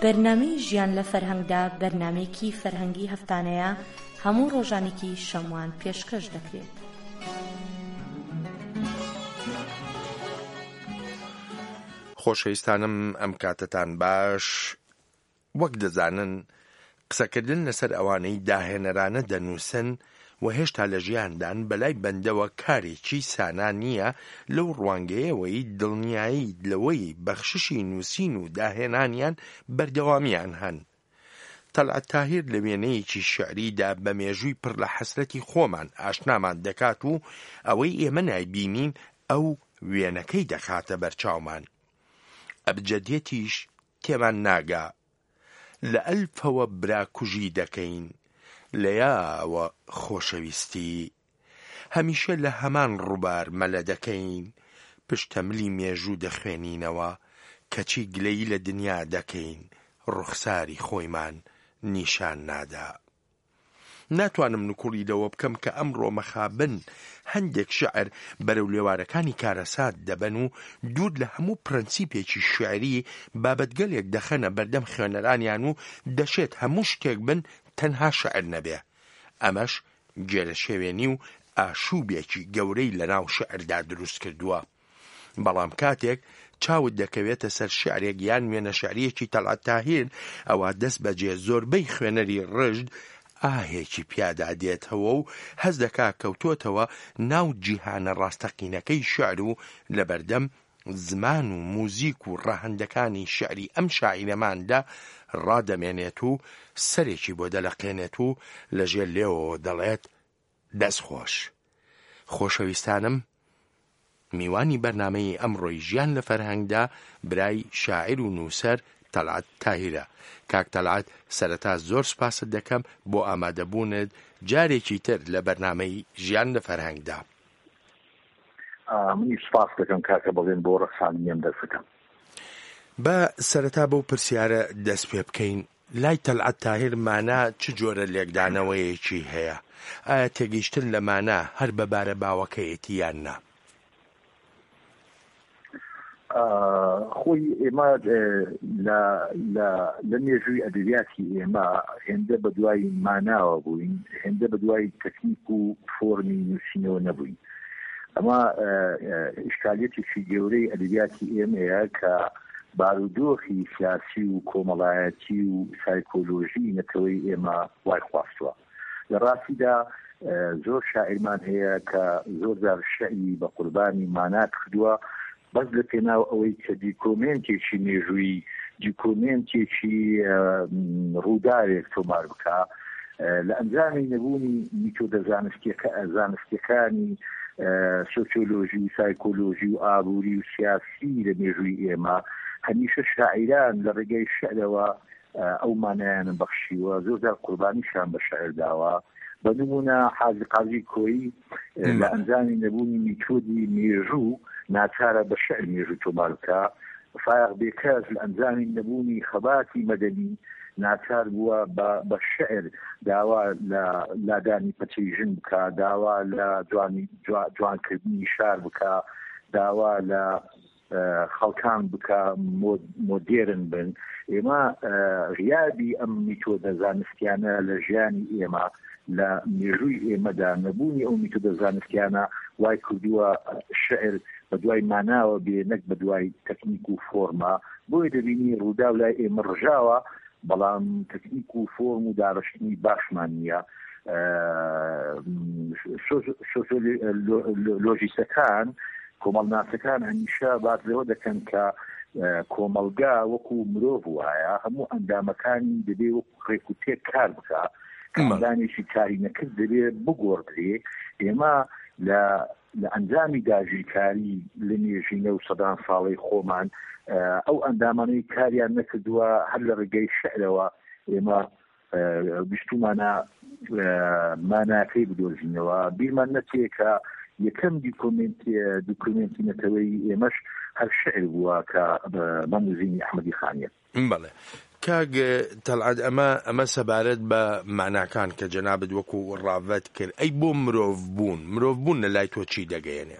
بەرنامەی ژیان لە فەرهەنگدا بەرنامەیەکی فەرهەنگی هەفتانەیە هەموو ڕۆژانێکی شەموان پێشکەش دەکرێت. خۆشەویستانم ئەم کاتتان باش. وەک دەزانن قسەکردن لەسەر ئەوانەی داهێنەرانە دەنووسن و هێشتا لە ژیاندان بەلای بەندەوە کارێکی سانا نییە لەو ڕوانگەیەوەی دڵنیایی لەوەی بەخششی نووسین و داهێنانیان بەردەوامیان هەن. تەلعەت تاهیر لە وێنەیەکی شعریدا بە مێژووی پڕ لە حەسرەتی خۆمان ئاشنامان دەکات و ئەوەی ئێمە نایبینین ئەو وێنەکەی دەخاتە بەرچاومان. ئەبجەدێتیش تێمان ناگا لە ئەلفەوە براکوژی دەکەین لە یاوە خۆشەویستی هەمیشە لە هەمان ڕووبار مەلە دەکەین پشتەملی مێژوو دەخوێنینەوە کەچی گلەی لە دنیا دەکەین ڕوخساری خۆیمان نیشان نادا. ناتوانم نکوڵیدەوە بکەم کە ئەمڕۆ مەخابن هەندێک شعر بەرەو لێوارەکانی کارەسات دەبەن و دوور لە هەموو پرەنسیپێکی شعری بابەتگەلێک دەخەنە بەردەم خوێنەرانیان و دەشێت هەموو شتێک بن تەنها شعر نەبێ. ئەمەش گێرە شێوێنی و ئاشوبێکی گەورەی لە ناو شعردا دروست کردووە. بەڵام کاتێک چاوت دەکەوێتە سەر شعرێک یان وێنە شعریەکی تەلعەت تاهیر ئەوە دەست بەجێ زۆربەی خوێنەری ڕژد ئاهێکی پیادا دێتەوە و هەز دەکا کەوتۆتەوە ناو جیهانە ڕاستەقینەکەی شعر و لە بەردەم زمان و موزیک و ڕاهەندەکانی شعری ئەم شاعیرەماندا ڕادەمێنێت و سەرێکی بۆ دەلەقێنێت و لەژێر لێەوە دەڵێت دەستخۆش. خۆشەویستانم، میوانی بەرنامەی ئەمڕۆی ژیان لە فەرهەنگدا برای شاعیر و نووسەر تەلعەت تاهیرە. کاک تەلعەت، سەرەتا زۆر سوپاست دەکەم بۆ ئامادەبوونت جارێکی تر لە بەرنامەی ژیان لە فەرهەنگدا. منی سوپاس دەکەم کاکە بەڵێن بۆ ڕەخسانیم دەستەکەم. بە سەرەتا بەو پرسیارە دەست پێ بکەین، لای تەلعەت تاهیر مانا چ جۆرە لێکدانەوەیەکی هەیە؟ ئایا تێگەیشتن لە مانا هەر بەبارە باوەکەیەتی یان نا؟ خۆی ئێمە لە مێژووی ئەدەبیاتی ئێمە هێندە بە دوای ماناوە بووین، هێندە بە دوای تەکنیک و فۆرمی نووسینەوە نەبووین. ئەمە ئیشکالیەتێکی گەورەی ئەدەبیاتی ئێمەیە کە بارودۆخی سیاسی و کۆمەڵایەتی و سایکۆلۆژی نەتەوەی ئێمە وای خواستووە. لە ڕاستیدا زۆر شاعیرمان هەیە کە زۆر جار شەعری بە قوربانی مانا کردووە، بەس لە پێناو ئەوەی کە دیکۆمنتێکی مێژووی دیکۆمنتێکی ڕووداوێک تۆمار بکە لە ئەنجامی نەبوونی میتۆدە زانستیەکانی سۆسیۆلۆژی و سایکۆلۆژی و ئابووری و سیاسی لە مێژووی ئێمە هەمیشە شاعیران لە ڕێگەی شعرەوە ئەو مانایانە بەخشیوە، زۆرجار قوربانیشان بە شعر داوە. بە نمونە حاجی قازی کۆیی لە ئەنجامی نەبوونی میتۆدی مێژوو ناچارە بە شعر مێژوو تۆمار بکە. فایق بێکەس لە ئەنجامی نەبوونی خەباتی مەدەنی ناچار بووە بە شعر داوا لە لادانی پەچەی ژن بکە، داوا لە جوانکردنی شار بکە، داوا لە خەڵکان بکە مۆدێرن بن. ئێمە غیابی ئەم میتۆدە زانستیانە لە ژیانی ئێمە لە مێژووی ئێمەدا نەبوونی ئەو میتۆدە زانستیانە وای کردووە شعر بە دوای ماناوە بێ نەک بە دوای تەکنیک و فۆرمە. بۆیە دەبینی ڕوودا و لای ئێمە ڕژاوە، بەڵام تەکنیک و فۆرم و داڕشتنی باشمان نییە. لۆژیستەکان کۆمەڵناسەکان هەمیشە باز لەوە دەکەن کە کۆمەلگا وەکو مرۆڤ وایە، هەموو ئەندامەکانی دەبێ وەکو ڕێک و تێک کار بکە، ئەندامێکی کاری نەکرد دەبێ بگۆڕدرێ. ئێمە لە ئەنجامی داژیرکاری لە نێژینە و سەدان ساڵەی خۆمان ئەو ئەندامانەی کاریان نەکردووە هەر لە ڕێگەی شعرەوە ئێمە بیستومانە ماناکەی بدۆزینەوە. بیرمان نەچێ کە یەکەم دیکۆمنتی نەتەوەی ئێمەش هەر شعر بووە کە مەموزینی ئەحمەدی خانیە. بەڵێ کاگ تەلعەت، ئەمە سەبارەت بە ماناکان کە جەنابەت وەکو ڕاوەت کرد، ئەی بۆ مرۆڤ بوون لە لای تۆ چی دەگەیەنێ؟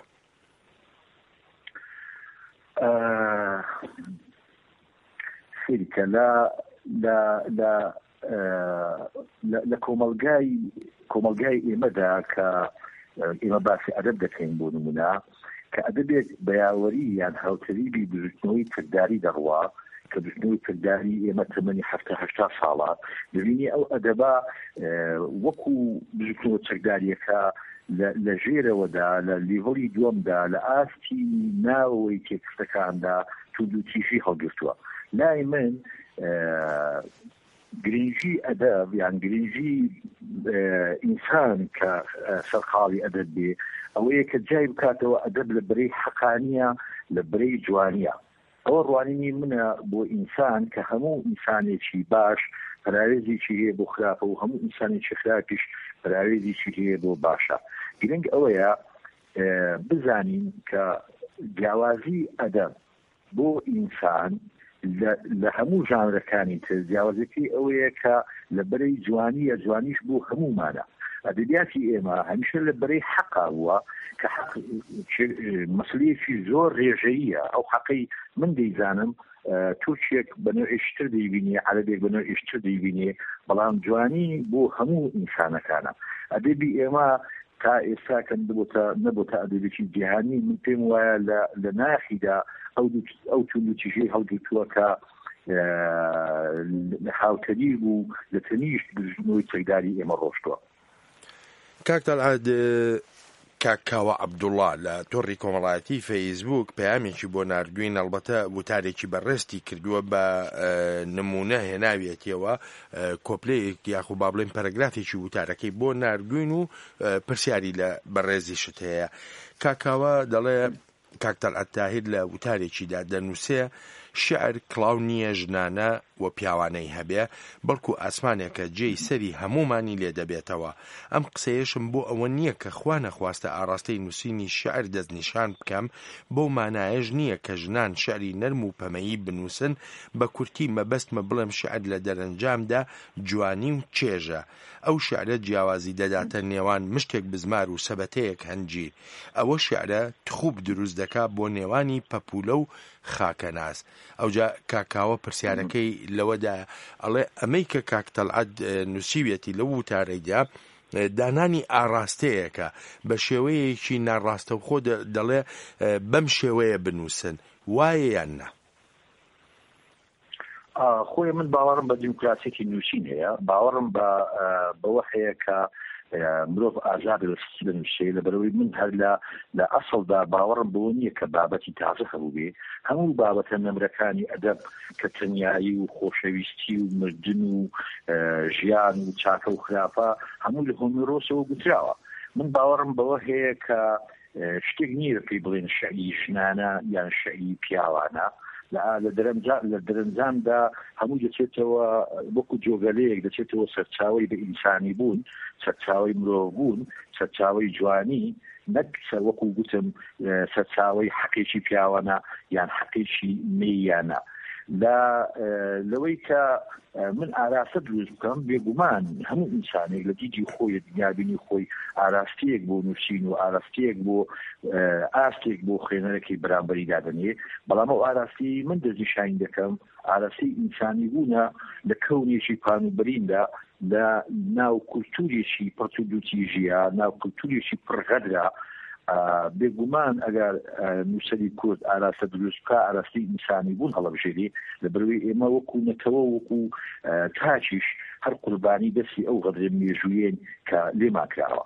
سیریکە لە کۆمەلگای ئێمەدا کە ئێمە باسی ئەدەب دەکەین بۆ نمونە کە ئەدەبێت بەیاوەری یان هاوتەریبی بژوتنەوەی کردداری دەڕوا کە بژنەوەی کردداری ئێمە تەمەنی 70 ساڵات دەبینی ئەو ئەدەبا وەکو بژوتنەوە چەکداریەکە لە ژێرەوەدا لە لیڤڵی دووەمدا لە ئاستی ناوەوەی تێکستەکاندا توودوتیژی هەڵگرتووە. لای من گرنگی ئەدەب یان گرنگی ئینسان کە سەرقاڵی ئەدەب بێ ئەوەیە کە جای بکاتەوە ئەدەب لە بەرەی حەقانیە لە بەرەی جوانیە. ئەوە ڕوانینی منە بۆ ئینسان کە هەموو ئینسانێکی باش پراوێزێکی هەیە بۆ خراپە و هەموو ئینسانێکی خراپیش پراوێزێکی هەیە بۆ باشە. گرنگ ئەوەیە بزانین کە جیاوازی ئەدەب بۆ ئینسان لە هەموو ژانرەکانی تر جیاوازەکەی ئەوەیە کە لە بەرەی جوانیە جوانیش بۆ هەمومانە. ئەدەبیاتی ئێمە هەمیشە لە بەرەی حەقا بووە کە مەسلەیەکی زۆر ڕێژەییە. ئەو حەقەی من دەیزانم تورکێک بەنەوعیشتر دەیبینێ عەرەبێک بەنەوعیشتر دەیبینێ بەڵام جوانی بۆ هەموو ئینسانەکانە. ئەدەبی ئێمە تا ئێستا کە نەبووتە ئەدەبێکی جیهانی من پێم وایە لە ناخیدا ئەو توندوتیژەی هەڵگرتووە کە هاوتەری بوو لە تەنیشت بژنەوەی چەکداری ئێمە ڕۆشتووە. کاک تەلعاد کاکاوە عەبدوڵڵا لە تۆڕی کۆمەڵایەتی فەیسبووک پەیامێکی بۆ ناردوین ئەڵبەتە وتارێکی بەڕێستی کردووە بە نمونە هێناویەتیەوە کۆپلەیەک یاخو با بڵێن پەرەگرافێکی وتارەکەی بۆ ناردوین و پرسیاری لە بەڕێزیشت هەیە. کاکاوە دەڵێ کاک تەلعاد تاهیر لە وتارێکیدا دەنووسێ شعر کڵاو نییە ژنانە و پیاوانەی هەبێ بەڵکو ئاسمانێکە جێی سەری هەمومانی لێ دەبێتەوە. ئەم قسەیەشم بۆ ئەوە نییە کە خوا نەخواستە ئاڕاستەی نووسینی شعر دەستنیشان بکەم بەو مانایەش نییە کە ژنان شعری نەرم و پەمەیی بنووسن بە کورتی مەبەستمە بڵێم شعر لە دەرەنجامدا جوانی و چێژە. ئەو شعرە جیاوازی دەداتە نێوان مشتێک بزمار و سەبەتەیەک هەنجیر. ئەوە شعرە تخوب دروست دەکا بۆ نێوانی پەپولە و خاکەناس. ئەوجا کاکاوە پرسیارەکەی لەوەدا ئەڵێ ئەمەی کە کاک تەلعاد نووسیوێتی لەو وتارەیدا دانانی ئاڕاستەیەکە بە شێوەیەکی ناڕاستە و خۆ دەڵێ بەم شێوەیە بنووسن وایە یان نا؟ خۆی من باوەڕم بە دیموکراسیەکی نووسین هەیە، باوەڕم بەوە هەیە کە مرۆڤ ئازاد بنووسێ لەبەرەوەی من هەر لە ئەسڵدا باوەڕم بۆ نییە کە بابەتی تازە هەبوو بێ. هەموو بابەتە نەمرەکانی ئەدەب کە تەنیایی و خۆشەویستی و مردن و ژیان و چاکە و خراپە هەموو لە هۆمێرۆسەوە گوتراوە. من باوەڕم بەوە هەیە کە شتێک نییە پێی بڵێن شەعری ژنانە یان شەعری پیاوانە. لە دەرەنجامدا هەموو دەچێتەوە وەکو جۆگەلەیەک دەچێتەوە سەرچاوی بە ئینسانی بوون، سەرچاوی مرۆڤ بوون، سەرچاوی جوانی، نەک وەکو گوتم سەرچاوی حەقێکی پیاوانە یان حەقێکی مێیانە. لەوەی کە من ئاراستە دروست بکەم بێگومان هەموو ئینسانێک لە دیجی خۆی دنیابینی خۆی ئاراستەیەک بۆ نووسین و ئاراستەیەک بۆ ئاستێک بۆ خوێنەرێکی بەرامبەری دادنێ. بەڵام ئەو ئاراستی من دەستنیشانی دەکەم ئاراستی ئینسانی بوونە لە کەونێکی پانوبەریندا لە ناو کولتوریێکی پڕتودوتیژیە ناو کولتوریێکی پڕغەدرا. بێگومان ئەگەر نووسەری کورد ئاراستە دروست بکە ئاراستی ئینسانی بوون هەڵەبژێری لەبەرەوەی ئێمە وەکو نەتەوە وەکو تاچیش هەر قوربانی دەستی ئەو غەدرە مێژوویین کە لێمان کراوە.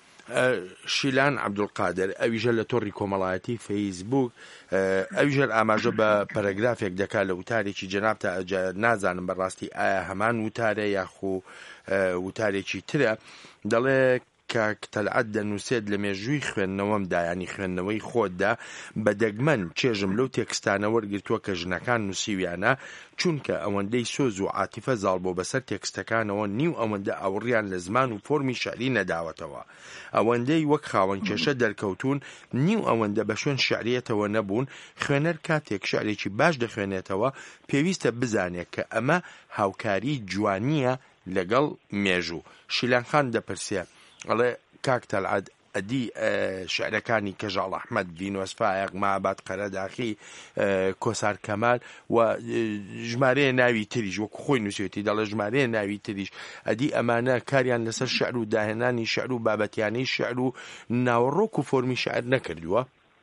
شیلان عەبدولقادر ئەویژە لە تۆڕی کۆمەڵایەتی فەیسبووک ئەویژە ئاماژە بە پەرەگرافێک دەکات لە وتارێکی جەنابتە نازانم بەڕاستی ئایا هەمان وتارە یاخو وتارێکی ترە. دەڵێ کاک تەلعاد دەنووسێت لە مێژووی خوێندنەوەمدا ینی خوێندنەوەی خۆتدا بە دەگمەن چێژم لەو تێکستانە وەرگرتووە کە ژنەکان نووسیویانە چونکە ئەوەندەی سۆز و عاتیفە زاڵ بۆ بەسەر تێکستەکانەوە نیو ئەوەندە ئاوڕیان لە زمان و فۆرمی شعری نەداوەتەوە. ئەوەندەی وەک خاوەن کێشە دەرکەوتون نیو ئەوەندە بە شوێن شعریەتەوە نەبوون. خوێنەر کاتێک شعرێکی باش دەخوێنێتەوە پێویستە بزانێت کە ئەمە هاوکاری جوانیە لەگەڵ مێژوو. شیلان خان دەپرسێ ئەڵێ کاک تەلعاد ئەدی شعرەکانی کەژاڵ ئەحمەد دینۆس فایق مابات قەرەداخی کۆسار کەمال و ژمارەیە ناوی تریش وەکو خۆی نووسێتی دەڵێ ژمارەیە ناوی تریش ئەدی ئەمانە کاریان لەسەر شعر و داهێنانی شعر و بابەتیانەی شعر و ناوەڕۆک و فۆرمی شعر نەکردووە.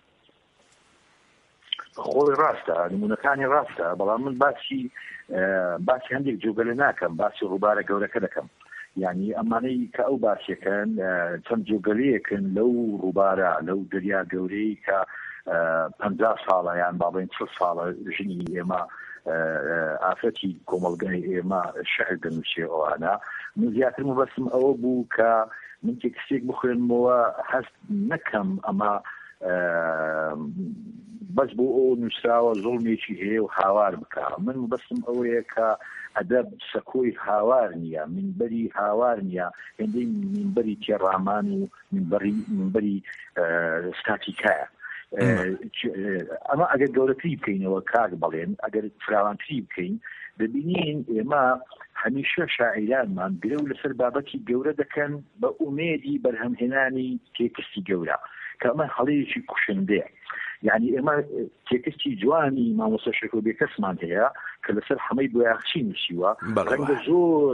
خۆی ڕاستە نمونونەکانی ڕاستە بەڵام من باسی هەندێک جوگەلە ناکەم باسی ڕووبارە گەورەکە دەکەم یعنی ئەمانەی کە ئەو باسیەکەن چەند جوگەلەیەکن لەو ڕووبارە لەو دەریا گەورەی کە 50 ساڵە یان باڵێن 40 ساڵە ژنی ئێمە ئافرەتی کۆمەڵگەی ئێمە شعر دەنووسێ ئەوانە من زیاتر مەبەستم ئەوە بوو کە من تێکستێک بخوێنمەوە هەست نەکەم ئەمە بەس بۆ ئەو نووسراوە زوڵمێکی هەیە و هاوار بکە من مەبەستم ئەوەیە کە ئەدەب سەکۆی هاوار نییە منبەری هاوار نییە هێندەی منبەری تێڕامان و منبەری ستاتیکایە ئەمە ئەگەر گەورەتری بکەینەوە کاک بەڵێن ئەگەر فراوانتری بکەین دەبینین ئێمە هەمیشە شاعیرانمان گرە و لەسەر بابەتی گەورە دەکەن بە ئومێدی بەرهەمهێنانی تێکستی گەورە کە ئەمە هەڵەیەکی کوشندەیە یعنی ئێمە تێکستی جوانی مامۆستا شێخۆ بێکەسمان هەیە کە لەسەر هەمەی بۆیاخچی نووسیوە ڕەنگە زۆر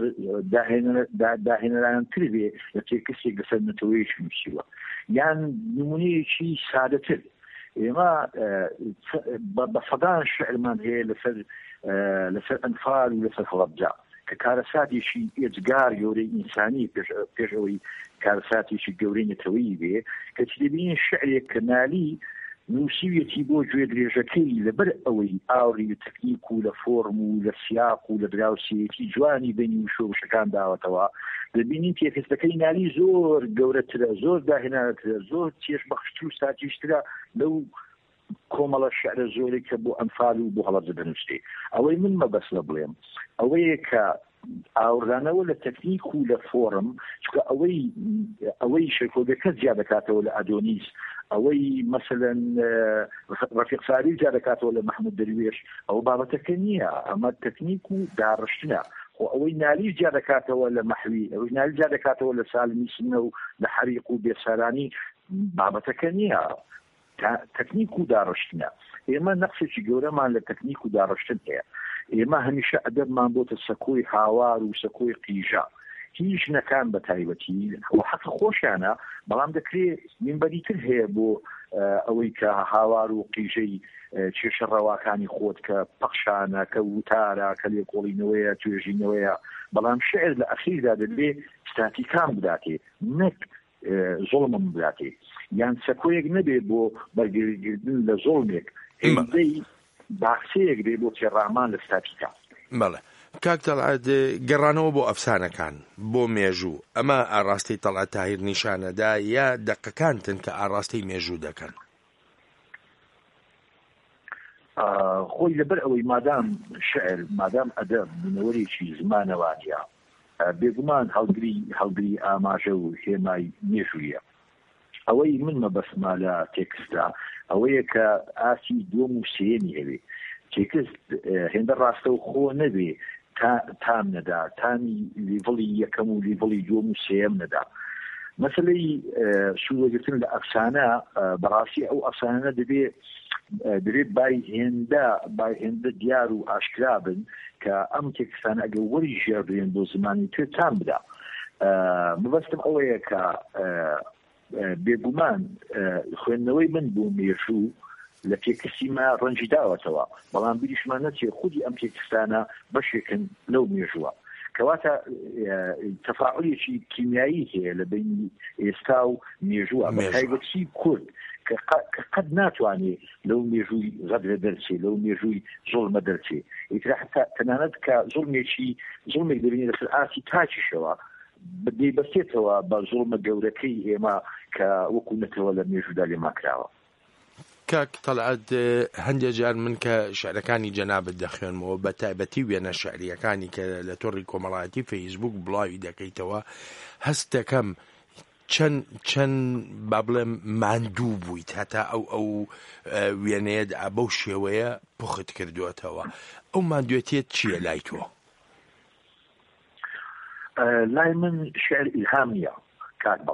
داهێنەرانتر بێ لە تێکستێک لەسەر نەتەوەیەکی نووسیوە یان نمونەیەکی سادەتر ئێمە بە سەدان شعرمان هەیە لەسەر ئەنفال و لەسەر هەڵەبجا کە کارەساتێکی ئێجگار گەورەی ئینسانی پێشەوەی کارەساتێکی گەورەی نەتەوەیی بێ کە چ دەبینین شعرێک کە نالی نووسیویەتی بۆ گوێ درێژەکەی لەبەر ئەوەی ئاوری و تەکنیک و لە فۆرم و لە سیاق و لە دراوسێتی جوانی بینی و شۆشەکان داوەتەوە دەبینین تێکستەکەی نالی زۆر گەورەترە زۆر داهێنانەترە زۆر چێش بەخشتر و ساتیشترە لەو کۆمەڵە شعرە زۆرێک کە بۆ ئەنفال و بۆ هەڵەبجە دەنووسێ ئەوەی من مەبەست لە بڵێم ئەوەیە کە ئاوردانەوە لە تەکنیک و لە فۆرم چکە ئەوەی شێکۆبەکە زیاد دەکاتەوە لە ئەدۆنیس ئەوەی مەسەلەن ڕەفیق ساری زیاد دەکاتەوە لە محمود دەروێش ئەو بابەتەکە نییە ئەمە تەکنیک و داڕشتنە ئەوەی نالی زیاد دەکاتەوە لە مەحوی ئەوەی نالی زیاد دەکاتەوە لە سالمی سنە و لە حەریق و بێسارانی بابەتەکە نییە تەکنیک و داڕشتنە ئێمە نەقسێکی گەورەمان لە تەکنیک و داڕشتن هەیە ئێمە هەمیشە ئەدەبمان بۆتە سەکۆی هاوار و سەکۆی قیژە هیچ نەکان بە تایبەتی و حەقە خۆشیانە بەڵام دەکرێت منبەری تر هەیە بۆ ئەوەی کە هاوار و قیژەی کێشە ڕەواکانی خۆت کە پەخشانە کە وتارە کە لێکۆڵینەوەیە توێژینەوەیە بەڵام شعر لە ئەخیردا دەبێ ستاتیکان بداتێ نەک زۆڵمم بداتێ یان سەکۆیەک نەبێ بۆ بەرگریگردن لە زۆڵمێک هێندەی باخچەیەک بێ بۆ تێڕامان لە ستاتیکا. بەڵێ کاک تەڵعات گەڕانەوە بۆ ئەفسانەکان بۆ مێژوو ئەمە ئاڕاستی تەڵعات تاهیر نیشانەدا یا دەقەکانتن کە ئاڕاستی مێژوو دەکەن؟ خۆی لەبەر ئەوەی مادام شعر مادام ئەدەب بنەوەرێکی زمانەوانە بێگومان هەڵگری ئاماژە و هێمای مێژوویە ئەوەی من مەبەستما لە تێکستا ئەوەیە کە ئاسی دووەم و سێمی هەوێ تێکست هێندە ڕاستە و خۆ نەبێ تام نەدا تامی لیڤڵی یەکەم و لیڤڵی دووەم و سێم نەدا مەسەلەی سوودەگرتن لە ئەفسانە بەڕاستی ئەو ئەفسانە دەبێت بای هێندە دیار و ئاشکرا بن کە ئەم تێکستانە ئەگە وەری ژێڕدرێن بۆ زمانی تر تام بدا مەبەستم ئەوەیە کە بێگومان خوێندنەوەی من بۆ مێژوو لە تێکستیمە ڕەنجی داوەتەوە بەڵام بیریشمان نەچێ خودی ئەم تێکستانە بەشێکن لەو مێژووە کەواتە تەفاعولێکی کیمیایی هەیە لە بینی ئێستا و مێژووە بە تایبەتی کورد کە قەت ناتوانێت لەو مێژووی غەدرە دەرچێ لەو مێژووی زوڵمە دەرچێ ئیتر حتا تەنانەت کە زوڵمێک دەبینێت لەسەر ئاسی تاچیشەوە دەیبەستێتەوە بە زوڵمە گەورەکەی ئێمە کە وەکو نەتەوە لە مێژوودا لێما کراوە. کاک تەڵعات هەندێک جار من کە شعرەکانی جەنابەت دەخوێنمەوە بە تایبەتی وێنە شعریەکانی کە لە تۆڕی کۆمەڵایەتی فەیسبوک بڵاوی دەکەیتەوە هەست دەکەم چەند با بڵێم ماندوو بوویت هەتا ئەو وێنەیە بەو شێوەیە پوخت کردوێتەوە ئەو ماندوێتیت چییە لای تۆ؟ لای من شعر ئیلهام نییە کاک بەڵێن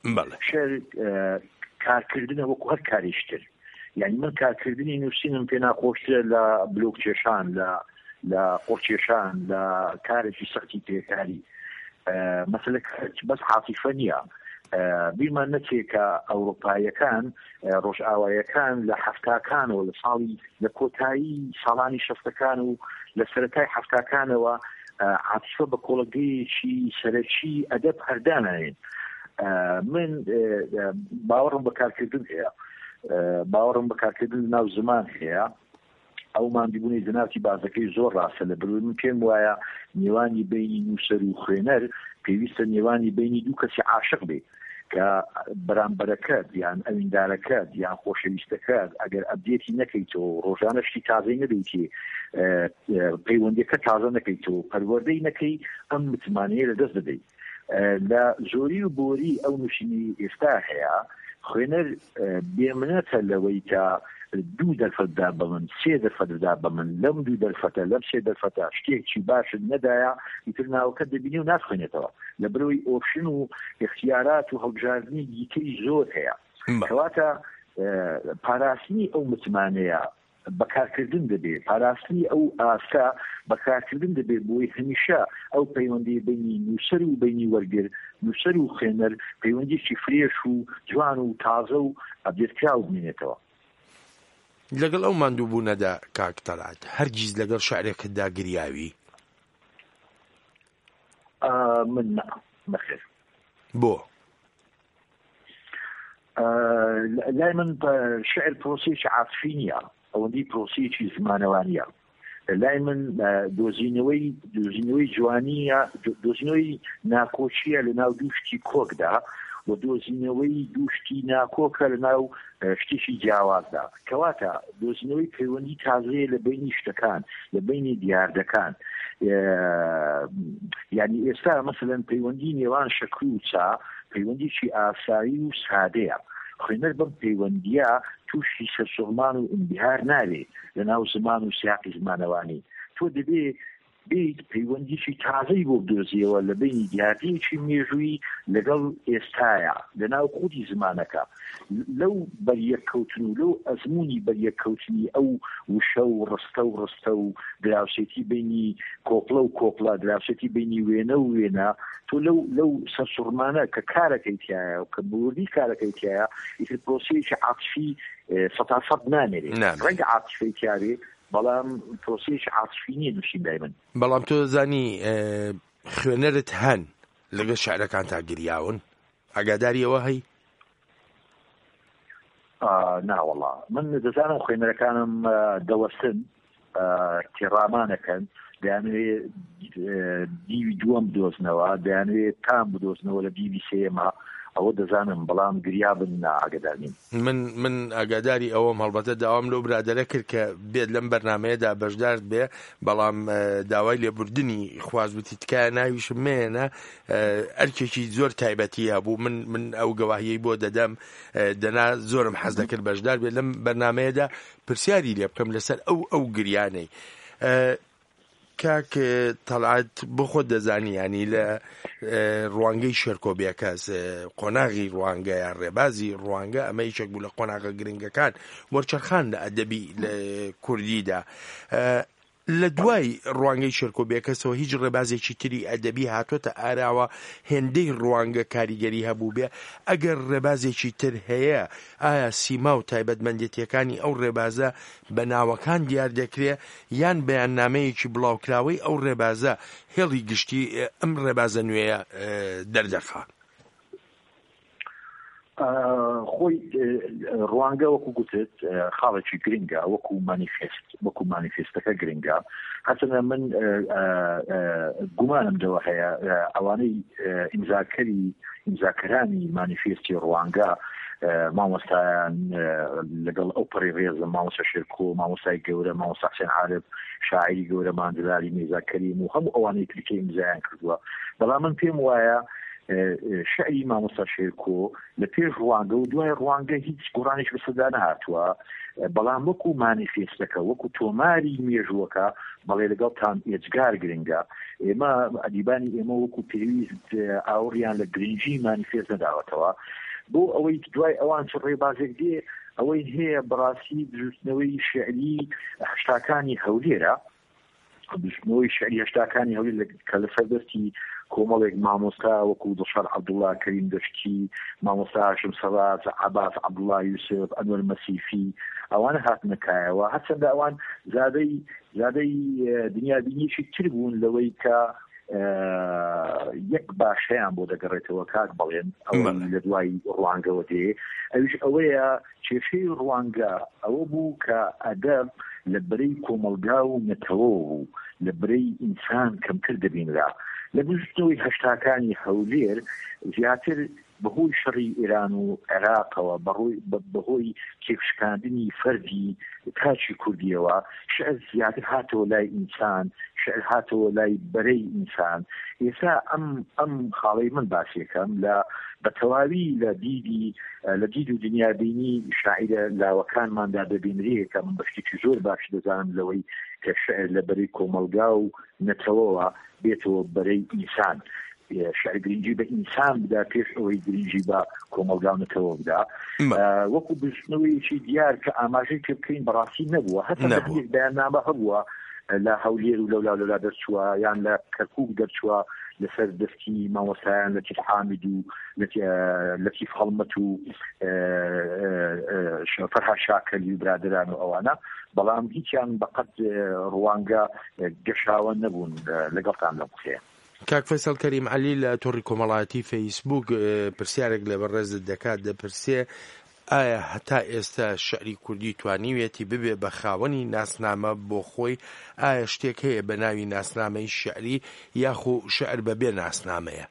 شعر کارکردنە وەکو هەر کاریشتر، یعنی من کارکردنی نووسینم پێ ناخۆشترە لە بلۆک کێشان لە قۆڕکێشان لە کارێکی سەختی پێکاری مەسەلە بەس عاتیفە نییە. بیرمان نەچێت کە ئەوروپایەکان ڕۆژئاوایەکان لە هەفتاکانەوە لە ساڵی لە کۆتایی ساڵانی شەستەکان و لە سەرەتای هەفتاکانەوە عاتیفە بە کۆڵگەیەکی سەرەکی ئەدەب هەردانایێن. من باوەڕم بە کارکردن هەیە، باوەڕم بە کارکردن ناو زمان هەیە. ئەو مادیبوونی زناتی بازەکەی زۆر ڕاستە لە بروی من پێم وایە نێوانی بینی نووسەر و خوێنەر پێویستە نێوانی بینی دوو کەسی عاشق بێ کە بەرامبەرەکەت یان ئەویندارەکەت یان خۆشەویستەکەت ئەگەر ئەبدێتی نەکەیتەوە ڕۆژانە شتی تازەی نەدەیتێ پەیوەندیەکە تازە نەکەیتەوە پەروەردەی نەکەی ئەم متمانەیە لەدەست دەدەیت. لە زۆری و بۆری ئەو نووسینی ئێستا هەیە خوێنەر بێمنەتە لەوەی کە 2 دەرفەتدا بە من 3 دەرفەتدا بە من لەم 2 دەرفەتە لەم 3 دەرفەتە شتێکی باشت نەدایە ئیتر ناوەکە دەبینی و ناتخوێنێتەوە لە بەرەوەی ئۆپشن و اختیارات و هەڵبژاردننی دیکەی زۆر هەیە. کەواتە پاراستنی ئەو متمانەیە بەکارکردن دەبێت، پاراستنی ئەو ئاسا بەکارکردن دەبێت بۆی هەمیشە ئەو پەیوەندی بینی نووسەر و بینی وەرگر نووسەر و خوێنەر پەیوەندیی فرێش و جوان و تازە و ئەبدێتکرا و بمێنێتەوە. لەگەڵ ئەو ماندووبوونەدا کاک تەڵات هەرگیز لەگەڵ شاعرێکتدا گریاوی؟ من نەخێر. بۆ؟ لای من شعر پرۆسەیەکی عاتفی نییە، ئەوەندی پرۆسەیەکی زمانەوانیە. لای من دۆزینەوەی جوانیە، دۆزینەوەی ناکۆچیە لە ناو دوو شتی کۆکدا و دۆزینەوەی دوو شتی ناکۆکە لە ناو شتێکی جیاوازدا. کەواتە دۆزینەوەی پەیوەندی تازەیە لە بینی شتەکان لە بینی دیاردەکان. یعنی ئێستا مەسەلەن پەیوەندی نێوان شەکر و چا پەیوەندیی ئاسایی و سادەیە. خوێنەر بەم پەیوەندیە تووشی سەرسوڕمان و ئیمبیهار نابێ لە ناو زمان و سیاقی زمانەوانی. تۆ دەبێ بیت پەیوەندیی تازەی بۆ بدۆزیەوە لە بینی دیاردەیەکی مێژووی لەگەڵ ئێستایە لە ناو خودی زمانەکە. لەو بەریەککەوتن و لەو ئەزمموی بەریەککەوتنی ئەو وشە و ڕستە و دراوسێتی بینی کۆپڵە و کۆپڵە دراوسێتی بینی وێنە و وێنە تۆ لەو سەرسوڕمانە کە کارەکەی تایە و کە بوردی کارەکەی تایە ئیتر پرۆسەیەکی عاتفی 100% نامێنێ. ڕەنگە عاتفەی تیاوێ بەڵام پرۆسەیەکی عاتفی نییە نووسین لای من. بەڵام تۆ زانی خوێنەرت هەن لەگەڵ شاعرەکان تا گریاون ئاگاداریەوە هەی؟ ناوەڵا من دەزانم خوێنەرەکانم دەوەستن تێڕامانەکەن، دەیانوێت دیوی دووەم بدۆزنەوە، دەیانوێت تام بدۆزنەوە لە دیوی سێمە، ئەوە دەزانم بەڵام گریابن ئاگادارنیم. من ئاگاداری ئەوەم هەڵبەتە داوام لەو برادەرە کرد کە بێت لەم بەرنمەیەدا بەشدار بێ، بەڵام داوای لێبوردنی خوازوتی تکایە ناویشم مێنە ئەرکێکی زۆر تایبەتی هەبوو. من ئەو گەواهیەی بۆ دەدەم دەنا زۆرم حەز دەکرد بەشدار بێت لەم بەرنمەیەدا پرسیاری لێ بکەم لەسەر ئەو گریانەی. کاک تەڵعات بۆ خۆت دەزانی ینی لە ڕوانگەی شێرکۆبیەکەس قۆناغی ڕوانگە یان ڕێبازی ڕوانگە ئەمە یەکێک بوو لە قۆناغە گرنگەکان وەرچەرخان لە ئەدەبی لە کوردیدا. لە دوای ڕوانگەی شێرکۆبیەکەسەوە هیچ ڕێبازێکی تری ئەدەبی هاتوۆتە ئاراوە هێندەی ڕوانگە کاریگەری هەبوو بێ؟ ئەگەر ڕێبازێکی تر هەیە ئایا سیما و تایبەتمەندێتیەکانی ئەو ڕێبازە بە ناوەکان دیار دەکرێ یان بەیاننامەیەکی بڵاوکراوەی ئەو ڕێبازە هێڵی گشتی ئەم ڕێبازە نوێیە دەردەخات؟ خۆی ڕوانگە وەکو گوتت خاڵێکی گرنگە، وەکو مانیفێستەکە گرنگە. هەچەندە من گومانم دەوە هەیە ئەوانەی ئیمزاکەرانی مانیفێستی ڕوانگە مامۆستایان لەگەڵ ئەو پەڕی ڕێزم، مامۆستا شێرکۆ، مامۆستای گەورە، مامۆستا حسێن عارف، شاعری گەورە ماندلاری میرزا کەریم و هەموو ئەوانەی تریکە ئیمزایان کردووە. بەڵام من پێم وایە شعری مامۆستا شێرکۆ لە پێش ڕوانگە و دوای ڕوانگە هیچ گۆڕانێک بەسەردا نهاتووە، بەڵام وەکو مانیفێستەکە وەکو تۆماری مێژووەکە بەڵێ لەگەڵتان ئێجگار گرنگە ئێمە ئەدیبانی ئێمە وەکو پێویست ئاوریان لە گرنگی مانیفێست نەداوەتەوە بۆ ئەوەی دوای ئەوان چ ڕێبازێک دێ ئەوەی هەیە بەڕاستی دروستنەوەی شعری هەشتاکانی هەولێرە دروستنەوەی شعری هەشتاکانی هەولێر کە لە سەردەستی کۆمەڵێک مامۆستا وەکو دڵشاد عەبدوڵڵا کەریم دەشتی مامۆستا هاشم سەبات عەباس عەبدوڵڵا یوسف ئەنوەر مەسیفی ئەوانە هاتنەکایەوە هەرچەندە ئەوان زادەی دنیابینیشی تر بوون لەوەی کە یەک باشەیان بۆ دەگەڕێتەوە کاک بەڵێن ئەو لە دوای ڕوانگەوە دێ ئەویش ئەوەیە کێشەی ڕوانگە ئەوە بوو کە ئەدەب لە بەرەی کۆمەلگا و نەتەوە بوو لە بەرەی ئینسان کەمتر دەبینرا لە دروستنەوەی هەشتاکانی هەولێر زیاتر بەهۆی شەڕی ئێران و عێراقەوە بەهۆی کێکشکاندنی فەردی تاچی کوردیەوە شعر زیاتر هاتەوە لای ئینسان شعر هاتەوە لای بەرەی ئینسان ئێستا ئەم خاڵەی من باسیەکەم لە بەتەواوی لە دید و دنیابینی شاعرە لاوەکانماندا دەبینرێ کە من بەشتێکی زۆر باش دەزانم لەوەی کە شعر لە بەرەی کۆمەلگا و نەتەوەوە بێتەوە بەرەی ئینسان شعر گرنگی بە ئینسان بدا پێش ئەوەی گرنگی بە کۆمەلگاونەتەوە بدا وەکو بستنەوەیکی دیار کە ئاماژەی پێ بکەین بەڕاستی نەبووە هەتا هەندێک بەیاننامە هەبووە لە هەولێر و لەولا دەرچووە یان لە کەرکووک دەرچووە لەسەر دەستی مامۆستایان لەتیف حامید و لەتیف هەڵمەت و فەرهاد شاکەلی و برادران و ئەوانە بەڵام هیچیان بەقەت ڕوانگە گەشاوە نەبوون لەگەڵتان لەم قسەیە کاک فەیسەڵ کەریم عەلی لە تۆڕی کۆمەڵایەتی فەیسبووک پرسیارێک لە بەڕێزت دەکات دەپرسێ ئایا هەتا ئێستا شعری کوردی توانیوێتی ببێ بە خاوەنی ناسنامە بۆ خۆی ئایا شتێک هەیە بە ناوی ناسنامەی شعری یاخو شعر بەبێ ناسنامەیە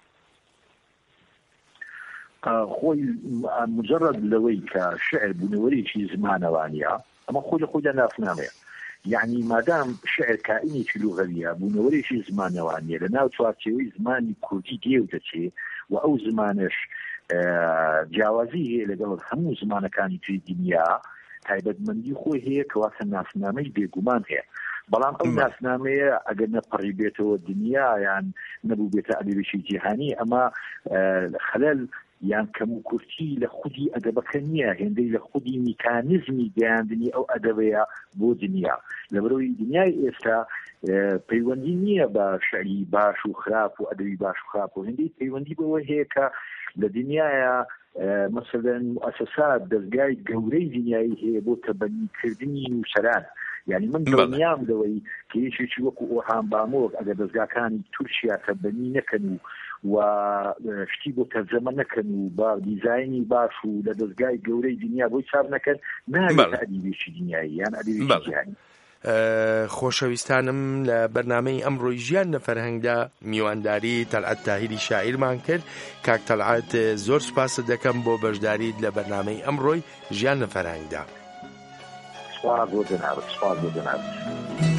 خۆی مجرد لەوەی کە شعر بوونەوەرێکی زمانەوانیە ئەمە خۆی لە خۆیدا ناسنامەیە یعنی مادام شعر کائینێکی لوغەویە بوونەوەرێکی زمانەوانیە لە ناو چوارچێوەی زمانی کوردی دێو دەچێ و ئەو زمانش جیاوازی هەیە لەگەڵ هەموو زمانەکانی توی دنیا تایبەتمەندی خۆی هەیە کەواتە ناسنامەی بێگومان هەیە بەڵام ئەو ناسنامەیە ئەگەر نەپەڕی بێتەوە دنیا یان نەبوو بێتە ئەدەبێکی جیهانی ئەمە خەلەل یان کەم و کورتی لە خودی ئەدەبەکە نییە هێندەی لە خودی میکانیزمی گەیاندنی ئەو ئەدەبەیە بۆ دنیا لەبەرەوەی دنیای ئێستا پەیوەندی نییە بە شعری باش و خراپ و ئەدەبی باش و خراپ و هێندەی پەیوەندی بەوە هەیە کە لە دنیاە مثلا مؤسسات دەستگای گەورەی دنیایی هەیە بۆ تەبەنیکردنی نووسەران یعنی من دڵنیام لەوەی کە یەکێکی وەکو ئۆرهان بامۆک ئەگەر دەستگاکانی تورکیا تەبەنی نەکەن و شتی بۆ تەرجەمە نەکەن و با دیزایانی باش و لە دەستگای گەورەی دنیا بۆی چاپ نەکەن نابێت ئەدیبێکی دنیایی یان ئەدیبێکی جیهانی خۆشەویستانم لە بەرنامەی ئەمڕۆی ژیان لە فەرهەنگدا میوانداری تەلعەت تاهیری شاعیرمان کرد کاک تەلعەت زۆر سوپاس دەکەم بۆ بەشداریت لە بەرنامەی ئەمڕۆی ژیان لە فەرهەنگدا سپاس بۆ جەنابەت